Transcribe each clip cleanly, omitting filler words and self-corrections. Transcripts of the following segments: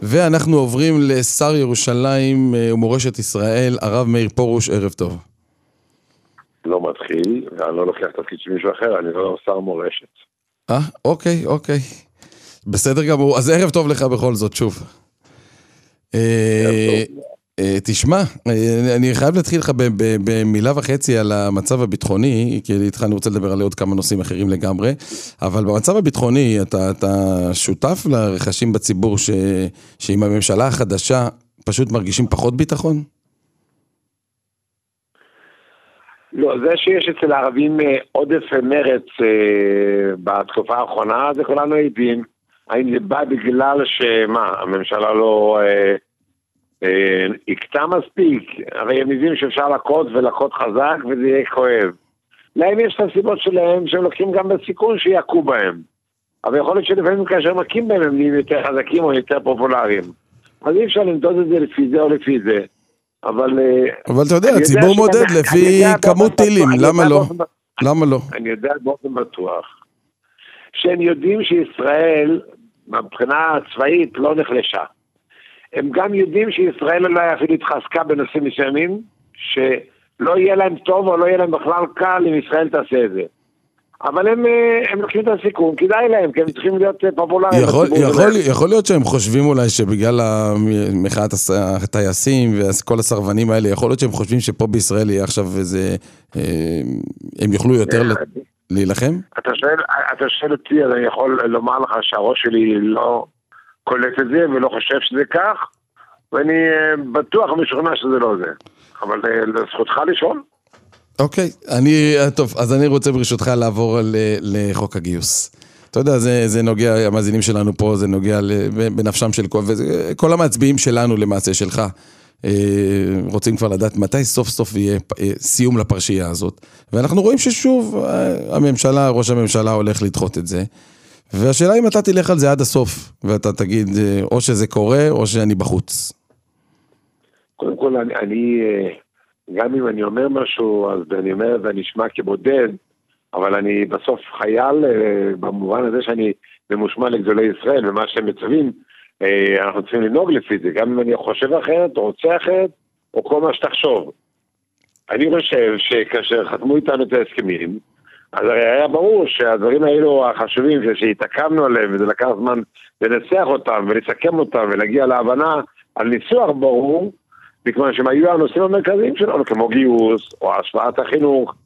ואנחנו עוברים לשר ירושלים ומורשת ישראל, הרב מאיר פרוש, ערב טוב. לא מתחיל, אני לא לוקח תפקיד של מישהו אחר, אני לא שר מורשת. אוקיי. בסדר גמור, אז ערב טוב לך בכל זאת, שוב. תשמע, אני חייב להתחיל לך במילה וחצי על המצב הביטחוני, כי איתך אני רוצה לדבר על עוד כמה נושאים אחרים לגמרי, אבל במצב הביטחוני אתה שותף לרכשים בציבור שעם הממשלה החדשה פשוט מרגישים פחות ביטחון? לא, זה שיש אצל הערבים עודף מרץ בתקופה האחרונה, זה כולנו עדים. האם זה בא בגלל הממשלה לא הקטה מספיק? הרי הם יודעים שאפשר לקות חזק וזה יהיה כואב. להם יש את הסיבות שלהם שהם לוקחים גם בסיכון שיעקו בהם. אבל יכול להיות שלפעמים כאשר מקים בהם הם נהיים יותר חזקים או יותר פופולריים. אז אי אפשר למדוד את זה לפי זה או לפי זה. אבל אתה יודע, הציבור מודד לפי כמות טילים, למה לא? אני יודע באופן בטוח שהם יודעים שישראל מבחינה צבאית לא נחלשה. הם גם יודעים שישראל לא אפילו התחזקה בנושאים מסוימים, שלא יהיה להם טוב או לא יהיה להם בכלל קל אם ישראל תעשה את זה. אבל הם לוקחים את הסיכון, כדאי להם, כי הם צריכים להיות פופולריים. יכול להיות שהם חושבים אולי שבגלל מחאת הטייסים וכל הסרבנים האלה, יכול להיות שהם חושבים שפה בישראל יהיה עכשיו איזה, הם יוכלו יותר להילחם? אתה שואל אותי, אז אני יכול לומר לך שהראש שלי לא קולט את זה ולא חושב שזה כך, ואני בטוח ומשוכנע שזה לא זה. אבל לזכותך לשאול. אוקיי, טוב, אז אני רוצה ברשותך לעבור לחוק הגיוס. אתה יודע, זה נוגע, המאזינים שלנו פה, זה נוגע בנפשם של כל המצביעים שלנו למעשה שלך. רוצים כבר לדעת מתי סוף סוף יהיה סיום לפרשייה הזאת. ואנחנו רואים ששוב, ראש הממשלה הולך לדחות את זה. והשאלה אם אתה תלך על זה עד הסוף, ואתה תגיד, או שזה קורה, או שאני בחוץ. קודם כל, גם אם אני אומר משהו, אז אני אומר ואני נשמע כבודד, אבל אני בסוף חייל, במובן הזה שאני ממושמע לגדולי ישראל, ומה שהם מצווים, אנחנו צריכים לנהוג לפי זה, גם אם אני חושב אחרת, או רוצה אחרת, או כל מה שתחשוב. אני חושב שכאשר חתמו איתנו את ההסכמים, אז היה ברור שהדברים האלו החשובים שהתעכבנו עליהם, וזה לקח זמן לנסח אותם, ולסכם אותם, ולהגיע להבנה על ניסוח ברור, מכיוון שהם היו הנושאים המרכזיים שלנו, כמו גיוס, או השפעת החינוך.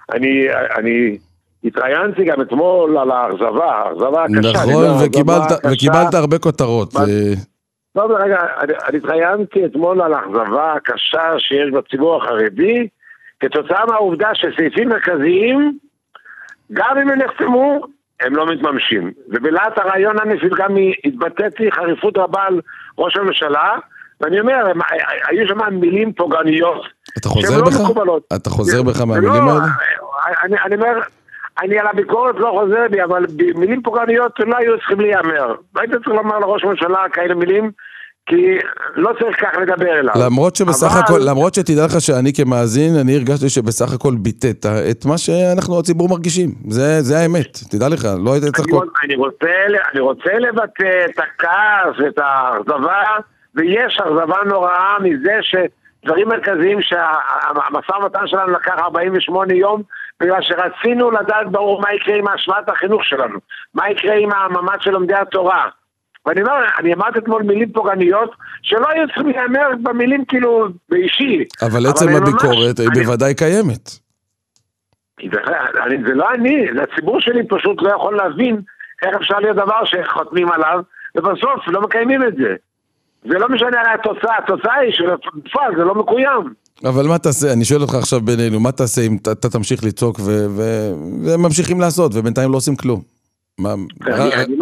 אני התראיינתי גם אתמול על האכזבה הקשה. נכון, וקיבלת הרבה כותרות. לא, רגע, אני התראיינתי אתמול על האכזבה הקשה שיש בציבור החרדי, כתוצאה מהעובדה שסעיפים מרכזיים, גם אם הם נחתמו, הם לא מתממשים. ובלעת הרעיון הנפיל גם התבטאתי חריפות רבה על ראש הממשלה, ואני אומר, היו שם מילים פוגעניות. אתה חוזר בך? אתה חוזר בך מהמילים האלה? אני אומר, אני על הביקורת לא חוזר בי, אבל מילים פוגעניות לא היו צריכים להיאמר. והייתי צריך לומר לראש ממשלה כאלה מילים, כי לא צריך כך לדבר אליו. למרות שתדע לך שאני כמאזין, אני הרגשתי שבסך הכל ביטאת את מה שאנחנו הציבור מרגישים. זה האמת, תדע לך. אני רוצה לבטא את הכעס ואת האכזבה, ויש אכזבה נוראה מזה שדברים מרכזיים שהמשא ומתן שלנו לקח 48 יום, בגלל שרצינו לדעת ברור מה יקרה עם השוואת החינוך שלנו, מה יקרה עם הממד של לומדי התורה. ואני אומר, אני אמרתי אתמול מילים פוגעניות שלא היו צריכים להיאמר במילים כאילו באישי. אבל עצם הביקורת היא בוודאי קיימת. זה לא אני, הציבור שלי פשוט לא יכול להבין איך אפשר להיות דבר שחותמים עליו, ובסוף לא מקיימים את זה. זה לא משנה על התוצאה היא שבפועל זה לא מקוים. אבל מה תעשה, אני שואל אותך עכשיו בינינו, מה תעשה אם אתה תמשיך לצעוק וממשיכים לעשות ובינתיים לא עושים כלום? אני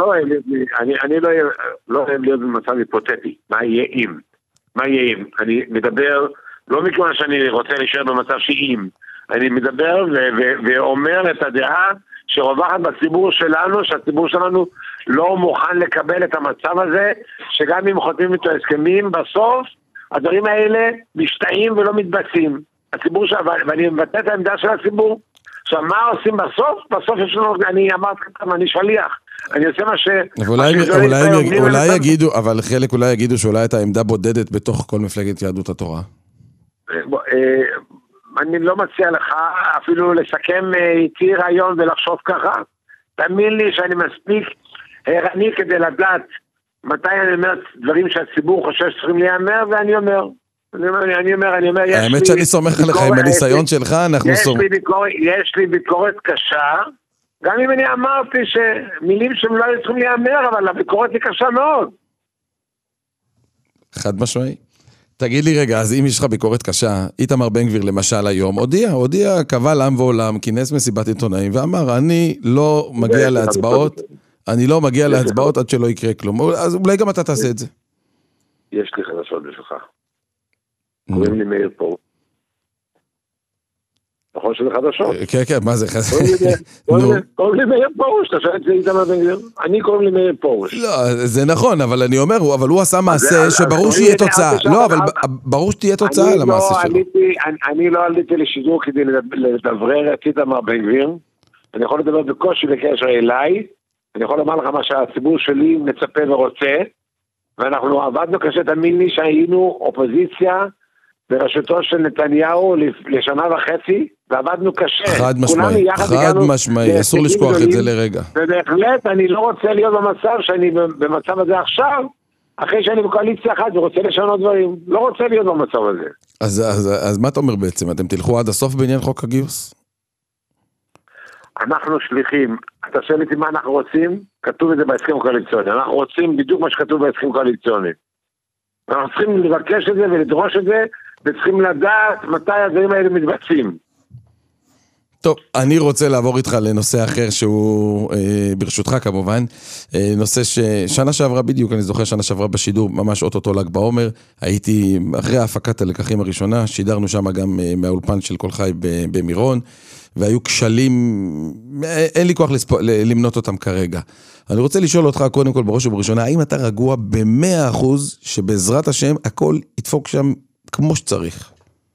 לא אוהב להיות במצב היפותטי. מה יהיה אם? אני מדבר, לא מכיוון שאני רוצה להישאר במצב שאם. אני מדבר ואומר את הדעה שרווחת בציבור שלנו, שהציבור שלנו לא מוכן לקבל את המצב הזה, שגם אם חותמים איתו הסכמים, בסוף הדברים האלה משתאים ולא מתבצעים. הציבור, ואני מבטא את העמדה של הציבור. עכשיו, מה עושים בסוף? בסוף יש לנו, אני אמרתי, אני שליח. אני עושה מה ש... אולי יגידו, אבל חלק אולי יגידו שאולי את העמדה בודדת בתוך כל מפלגת יהדות התורה. אני לא מציע לך אפילו לסכם איתי רעיון ולחשוב ככה. תאמין לי שאני מספיק ערני כדי לדעת מתי אני אומר דברים שהציבור חושב שצריכים להיאמר, ואני אומר. האמת שאני סומך עליך עם הניסיון שלך, יש לי ביקורת קשה, גם אם אני אמרתי שמילים שהם לא צריכים להיאמר, אבל הביקורת היא קשה מאוד. חד משמעי. תגיד לי רגע, אז אם יש לך ביקורת קשה, איתמר בן גביר למשל היום, הודיע, קבל עם ועולם, כינס מסיבת עיתונאים, ואמר, אני לא מגיע להצבעות עד שלא יקרה כלום. אז אולי גם אתה תעשה את זה. יש לי חדשות בשבילך. קוראים לי מאיר פרוש. נכון שזה חדשות? כן, מה זה חדשות? קוראים לי מאיר פרוש, אתה שואל את זה איתמר בן גביר? אני קוראים לי מאיר פרוש. לא, זה נכון, אבל אני אומר, אבל הוא עשה מעשה שברור שיהיה תוצאה. לא, אבל ברור שתהיה תוצאה למעשה שלו. אני לא עליתי לשידור כדי לדברר את איתמר בן גביר. אני יכול לדבר בקושי בקשר אליי. אני יכול לומר לך מה שהציבור שלי מצפה ורוצה. ואנחנו עבדנו קשה, תאמין לי שהיינו אופוזיציה בראשותו של נתניהו לשנה וחצי, ועבדנו קשה. חד משמעי, אסור לשכוח את זה לרגע. ובהחלט אני לא רוצה להיות במצב שאני במצב הזה עכשיו, אחרי שאני בקואליציה אחת ורוצה לשנות דברים. לא רוצה להיות במצב הזה. אז מה אתה אומר בעצם? אתם תלכו עד הסוף בעניין חוק הגיוס? אנחנו שליחים. אתה שואל איתי מה אנחנו רוצים? כתוב את זה בהסכם הקואליציוני. אנחנו רוצים בדיוק מה שכתוב בהסכם הקואליציוני. אנחנו צריכים לבקש את זה ולדרוש את זה, וצריכים לדעת מתי הדברים האלה מתבצעים. טוב, אני רוצה לעבור איתך לנושא אחר שהוא, ברשותך כמובן, נושא ששנה שעברה בדיוק, אני זוכר שנה שעברה בשידור, ממש אוטוטו ל"ג בעומר, הייתי אחרי ההפקת הלקחים הראשונה, שידרנו שם גם מהאולפן של כל חי במירון, והיו כשלים, אין לי כוח למנות אותם כרגע. אני רוצה לשאול אותך קודם כל בראש ובראשונה, האם אתה רגוע ב100% שבעזרת השם הכל ידפוק שם כמו שצריך?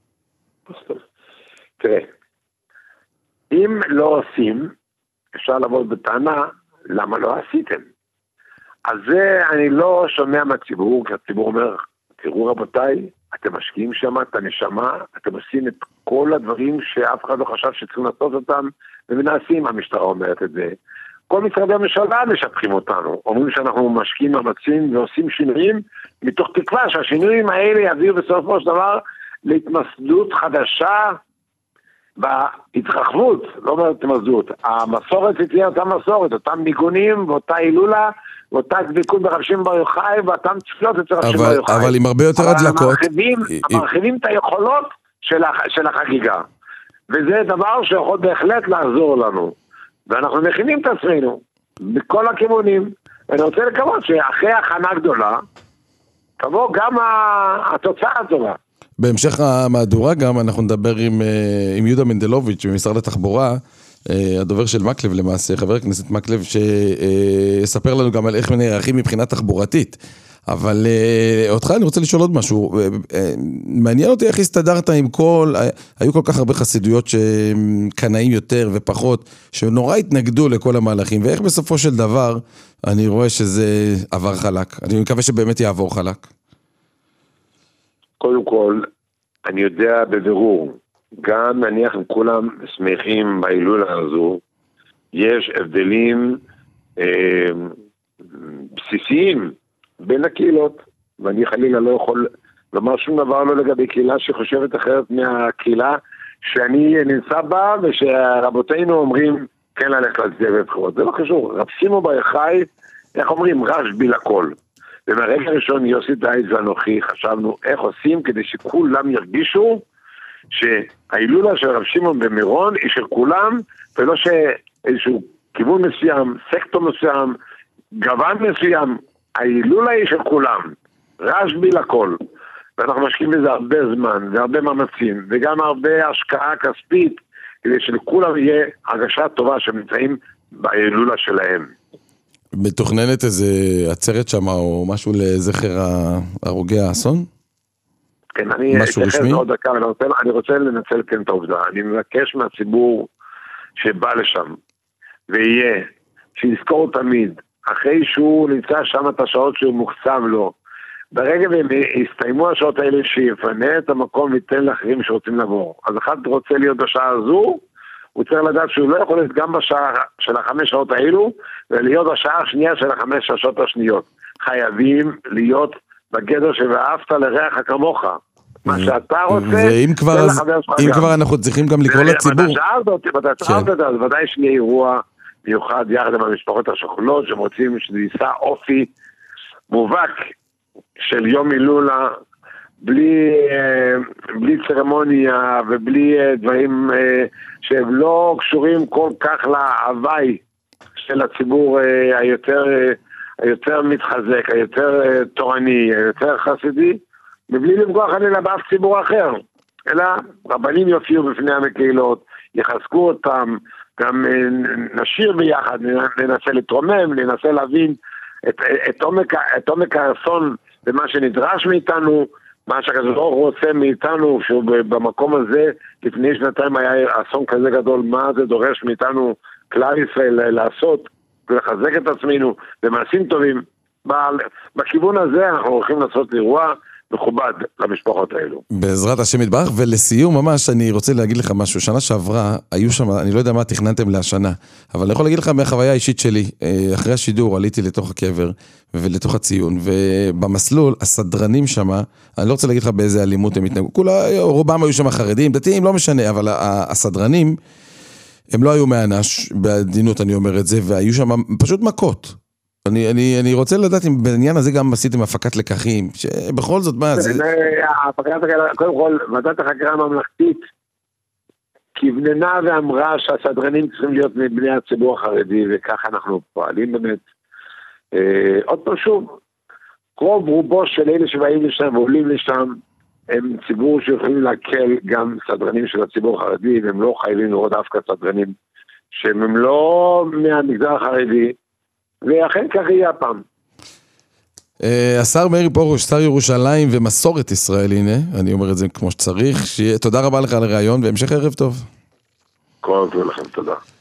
תראה, אם לא עושים, אפשר לעבוד בטענה, למה לא עשיתם? אז זה אני לא שומע מהציבור, כי הציבור אומר, תראו רבותיי, אתם משקיעים שם את הנשמה, אתם עושים את כל הדברים שאף אחד לא חשב שצריכים לעשות אותם, ומנסים, המשטרה אומרת את זה. כל משרדי הממשלה משפחים אותנו, אומרים שאנחנו משקיעים מאמצים ועושים שינויים, מתוך תקווה שהשינויים האלה יביאו בסופו של דבר להתמסדות חדשה, בהתרחבות, לא אומרת התמסדות, המסורת תהיה אותה מסורת, אותם ניגונים ואותה הילולה, ואותה דבקות ברב שמעון בר יוחאי, ואותם תפילות אצל רב שמעון בר יוחאי. אבל עם הרבה יותר הדלקות. מרחיבים את היכולות של החגיגה. וזה דבר שיכול בהחלט לעזור לנו. ואנחנו מכינים את עצמנו, בכל הכיוונים. ואני רוצה לקוות שאחרי הכנה גדולה, תבוא גם התוצאה הטובה. בהמשך המהדורה גם אנחנו נדבר עם יהודה מנדלוביץ' במשרד התחבורה, הדובר של מקלב למעשה, חבר הכנסת מקלב, שיספר לנו גם על איך נערכים מבחינה תחבורתית. אבל אותך אני רוצה לשאול עוד משהו, מעניין אותי איך הסתדרת עם היו כל כך הרבה חסידויות שקנאים יותר ופחות, שנורא התנגדו לכל המהלכים, ואיך בסופו של דבר אני רואה שזה עבר חלק. אני מקווה שבאמת יעבור חלק. קודם כל, אני יודע בבירור, גם נניח אם כולם שמחים בהילולה הזו, יש הבדלים בסיסיים בין הקהילות, ואני חלילה לא יכול לומר שום דבר לא לגבי קהילה שחושבת אחרת מהקהילה שאני נמצא בה, ושרבותינו אומרים כן ללכת להצביע בבחירות. זה לא קשור, רב שמעון בר יוחאי, איך אומרים, רשב"י לכל. ומהרגע הראשון יוסי דייטש ואנוכי חשבנו איך עושים כדי שכולם ירגישו שההילולה של רב שמעון במירון היא של כולם, ולא שאיזשהו כיוון מסוים, סקטור מסוים, גוון מסוים, ההילולה היא של כולם, רשב"י לכל. ואנחנו משקיעים בזה הרבה זמן והרבה מאמצים, וגם הרבה השקעה כספית, כדי שלכולם יהיה הרגשה טובה שנמצאים בהילולה שלהם. מתוכננת איזה עצרת שם או משהו לזכר הרוגי האסון? כן, אני אתייחס עוד דקה, אני רוצה לנצל את העובדה. אני מבקש מהציבור שבא לשם ויהיה שיזכור תמיד, אחרי שהוא נמצא שם את השעות שהוא מוחצב לו, ברגע והם יסתיימו השעות האלה שיפנה את המקום ויתן לאחרים שרוצים לעבור. אז אחד רוצה להיות בשעה הזו, הוא צריך לדעת שהוא לא יכול להיות גם בשעה של 5 שעות האלו, ולהיות בשעה השנייה של 5 השעות השניות. חייבים להיות בגדר ואהבת לרעך כמוך. מה שאתה רוצה, ואם כבר אנחנו צריכים גם לקרוא לציבור. ואתה שאלת את זה, אז ודאי שני אירוע מיוחד יחד עם המשפחות השכולות, שמוצאים שזה יישא אופי מובהק של יום הילולה, בלי צרמוניה ובלי דברים שהם לא קשורים כל כך להווי של הציבור היותר מתחזק, היותר תורני, היותר חסידי, מבלי לפגוע חלילה באף ציבור אחר, אלא רבנים יופיעו בפני המקהילות, יחזקו אותם, גם נשיר ביחד, ננסה לתרומם, ננסה להבין את עומק האסון ומה שנדרש מאיתנו, מה שהקדוש ברוך הוא רוצה מאיתנו, שהוא במקום הזה, לפני 2 היה אסון כזה גדול, מה זה דורש מאיתנו כלל ישראל לעשות, ולחזק את עצמנו במעשים טובים. בכיוון הזה אנחנו הולכים לעשות אירוע מכובד למשפחות האלו. בעזרת השם יתברך, ולסיום ממש אני רוצה להגיד לך משהו, שנה שעברה היו שם, אני לא יודע מה תכננתם להשנה, אבל אני יכול להגיד לך מהחוויה האישית שלי, אחרי השידור עליתי לתוך הקבר ולתוך הציון, ובמסלול הסדרנים שם, אני לא רוצה להגיד לך באיזה אלימות הם התנהגו, רובם היו שם חרדים, דתיים, לא משנה, אבל הסדרנים, הם לא היו מאנש, בעדינות אני אומר את זה, והיו שם פשוט מכות. אני רוצה לדעת אם בעניין הזה גם עשיתם הפקת לקחים, שבכל זאת מה זה... קודם כל, ועדת החקירה הממלכתית כיווננה ואמרה שהסדרנים צריכים להיות מבני הציבור החרדי, וככה אנחנו פועלים באמת. עוד פעם שוב, קרוב רובו של אלה שבאים לשם ועולים לשם, הם ציבור שיכולים להקל גם סדרנים של הציבור החרדי, והם לא חייבים לראות דווקא סדרנים שהם לא מהמגזר החרדי, ואכן כך יהיה הפעם. השר מאיר פרוש, שר ירושלים ומסורת ישראל, הנה, אני אומר את זה כמו שצריך, תודה רבה לך על הרעיון, והמשך ערב טוב. כל טוב לכם, תודה.